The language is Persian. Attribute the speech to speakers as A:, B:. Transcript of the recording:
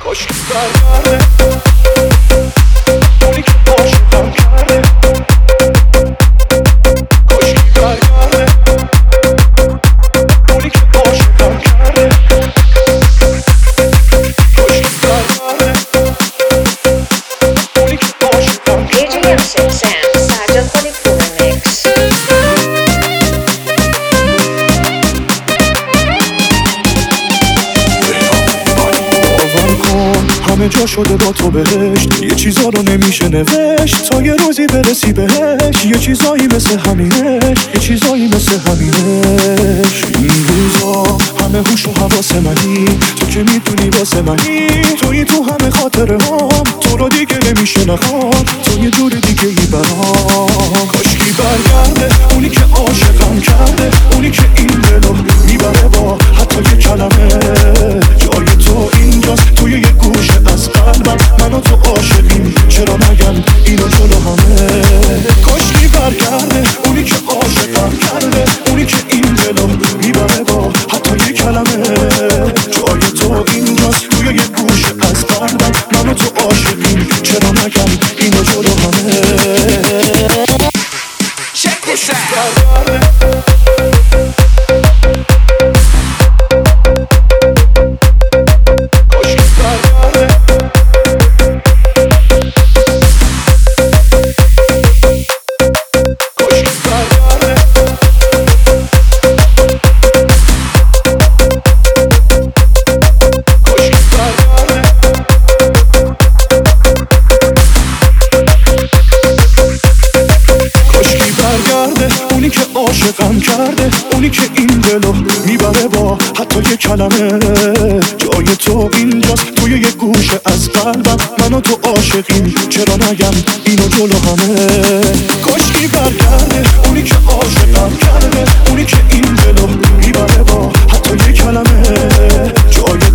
A: کاشکی برگرده اونی که عاشقم کرده کاشکی برگرده اونی که عاشقم کرده کاشکی برگرده اونی که عاشقم کرده
B: Sajjal Khalifur Mix.
A: همه جا شده با تو بهشت، یه چیزا رو نمیشه نوشت تا یه روزی برسی بهش. یه چیزایی مثل همینش، یه چیزایی مثل همینش. این روزا همه هوش و حواس منی، تو که میدونی واسه منی، توی تو همه خاطره هم، تو رو دیگه نمیشه نخوام، تو یه دور دیگه ای برام. کاشکی برگرده اونی که عاشقم کرده، اونی که این دلو میبره با حتی یه کلمه. جای تو اینجاست توی یه گوشه از قلبم، من و تو عاشقیم، چرا نگم اینو جلو همه. کاشکی برگرده اونی که عاشقم کرده، اونی که این دلو میبره با حتی یه کلمه. جای تو اینجاست توی یه گوشه از قلبم، من و تو عاشقیم، چرا نگم اینو جلو همه.
C: Check this out.
A: اونی که عاشقم کرده، اونی که این دلو میبره با حتی یه کلمه. جای تو اینجاست توی یه گوشه از قلبم، من و تو عاشقیم، چرا نگم اینو جلو همه. کاشکی برگرده اونی که عاشقم کرده، اونی که این دلو میبره با حتی یه کلمه. جای